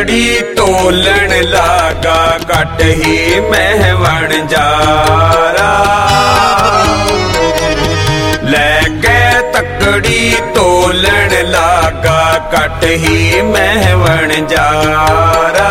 तकड़ी तोलन लागा कट ही महवण जारा। लेके तकड़ी तोलन लागा कट ही महवण जारा।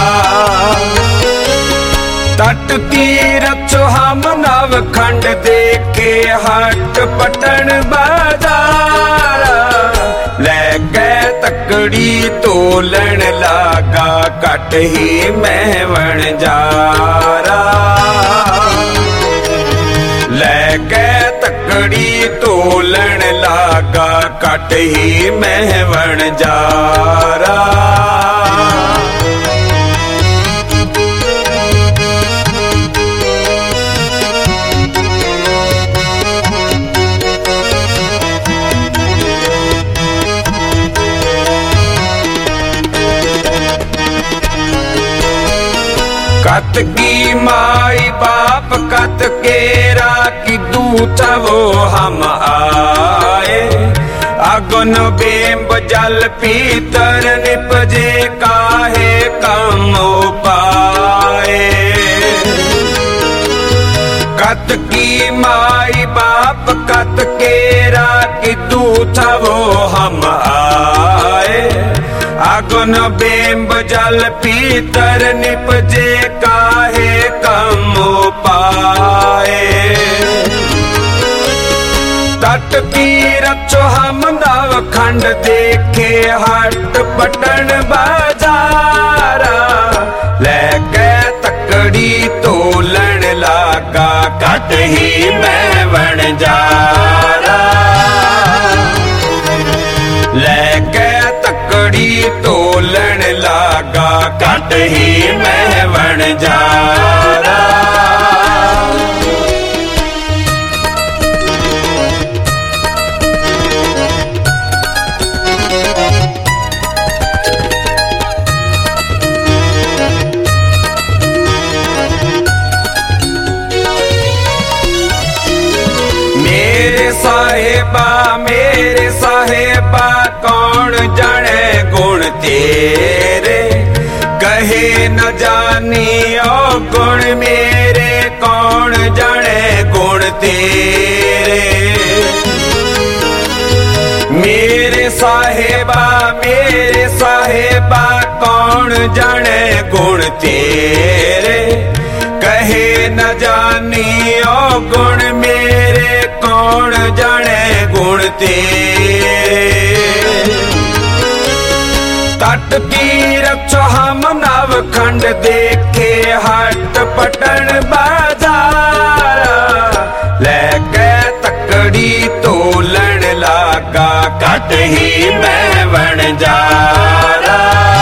तट तीरथ हम नवखंड देखे हट पटन बाजारा। लेके तकड़ी तोलन लागा कट ही महवण जारा। लेके तकड़ी तोलन लागा कट ही महवण जारा। कत की माई बाप कत केरा की दूत वो हम आए। अगन बेम्ब जल पीतर निपजे काहे कम पाए। कत की माई बाप कत केरा की दूत वो हम आए। अगन बेम्ब जल पीतर निपजे काहे कम पाए। तट तीरथ हम नवखंड देखे हट पटन बाजारा। लेके तकड़ी तोलन लागा कट ही महवण जारा। लेके तकड़ी तोलन लागा कट ही महवण जारा। मेरे साहेबा कौन जाने गुण तेरे। कहे न जानी ओ गुण मेरे कौन जाने गुण तेरे। मेरे साहेबा कौन जाने गुण तेरे। कहे न जानी ओ गुण मेरे कौन जाने गुण तेरे। तट तीरथ हम नवखंड देखे हट पटन बाजारा। लेके तकड़ी तोलन लागा कट ही महवण जारा।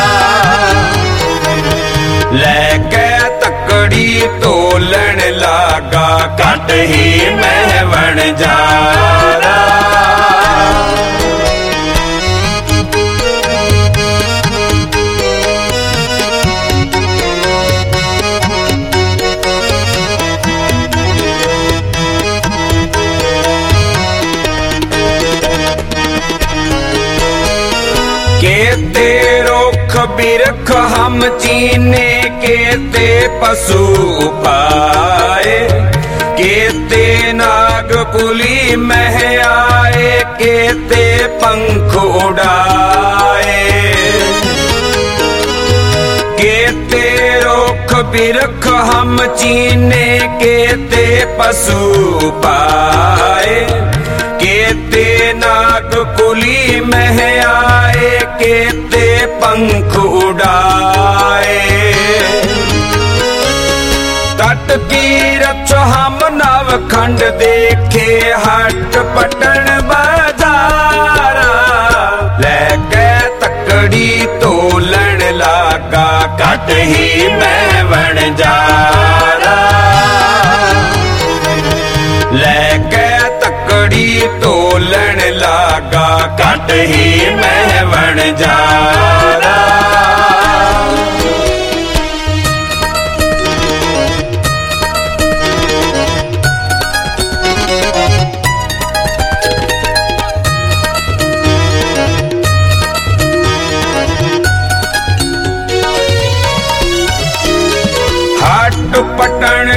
लेके तकड़ी तोलन लागा कट ही महवण जारा। केते रुख बिरख हम चीने केते पशु पाए। केते नाग कुली मह आए केते पंख उड़ाए। केते रुख बिरख हम चीने केते पशु पाए। केते नाग कुली मह आए केते पंख उड़ाए। तट तीरथ हम नवखंड देखे हट पटन बाजारा। लेके तकड़ी तोलन लागा कट ही महवण जारा। लेके तकड़ी तोलन लागा कट ही महवण जारा।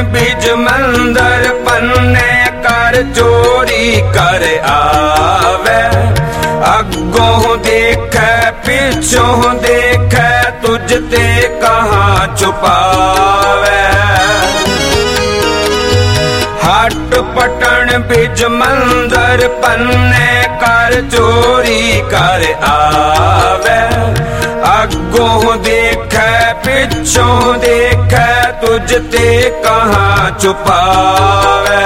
बिज मंदर पन्ने कर चोरी कर आवे। अगों देखे पिछों देखे तुझते कहाँ छुपावे। हट पटन बिज मंदर पन्ने कर चोरी कर आवे। अगों देखे पिछों देखे तुझते कहाँ छुपावे।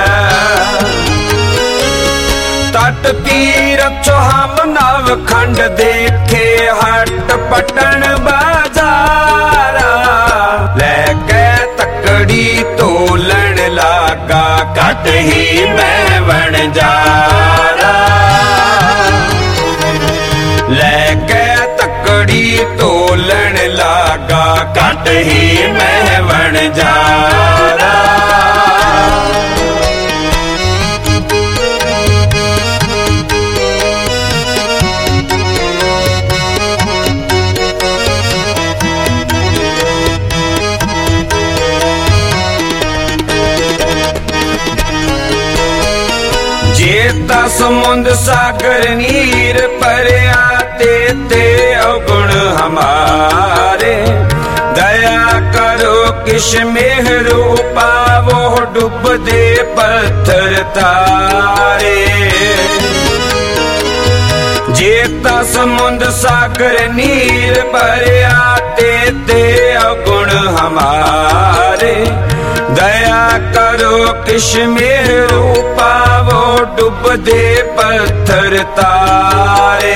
तट तीरथ हम नवखंड देखे हट पटन बाजारा। लेके तकड़ी तोलन लागा कट ही मैं वणजारा। लेके तकड़ी तोलन लागा कट ही मैं वणजारा। जेता समुंद सागर नीर पर आते ते अवगुण हमारे। दया करो किश मेहरू पावो डूब दे पत्थर तारे। जेता समुंद सागर नीर पर आते ते अवगुण हमारे। दया करो किश मेरू पावो डूब दे पत्थर तारे।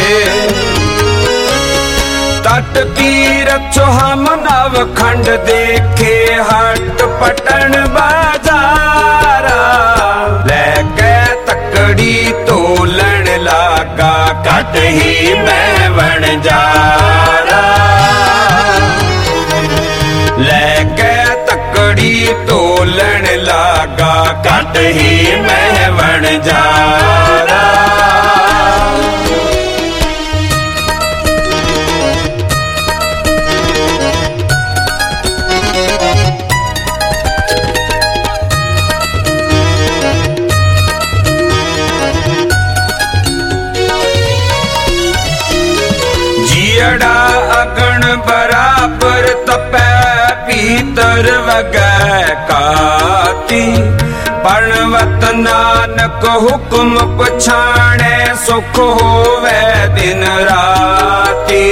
तट तीरथ हम नवखंड देखे हट पटन बाजारा। लेके तकड़ी तोलन लागा कट ही मैं वणजारा। लेके तकड़ी तोलन लागा कट ही मैं वणजारा। जियड़ा अगन बराबर तपै पीतर वगै काती। पणवत नानक हुक्म पछाणे सुख होवे दिन राती।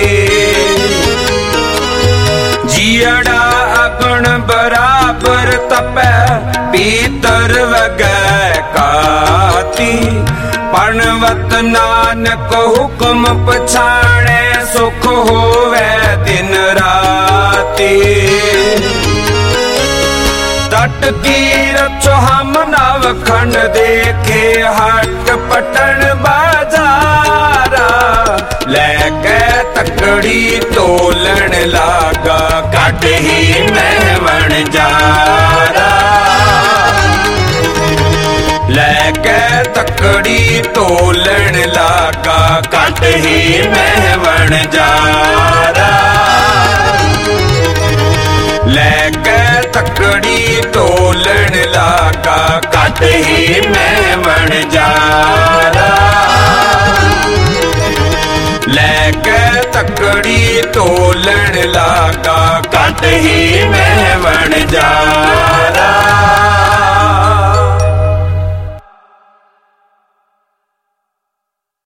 जियड़ा अगन बराबर तपै पीतर वगै काती। पणवत नानक हुक्म पछाणे सुख होवे दिन राती। तट तीरथ हम नवखंड देखे हट पटन बाजारा। लेके तकड़ी तोलन लागा कट ही मैं वणजारा। लेके तकड़ी तोलन लागा कट ही मैं वणजारा। लेके तकड़ी तोलन लागा कट ही मैं वणजारा। लेके तकड़ी तोलन लागा कट ही मैं वणजारा।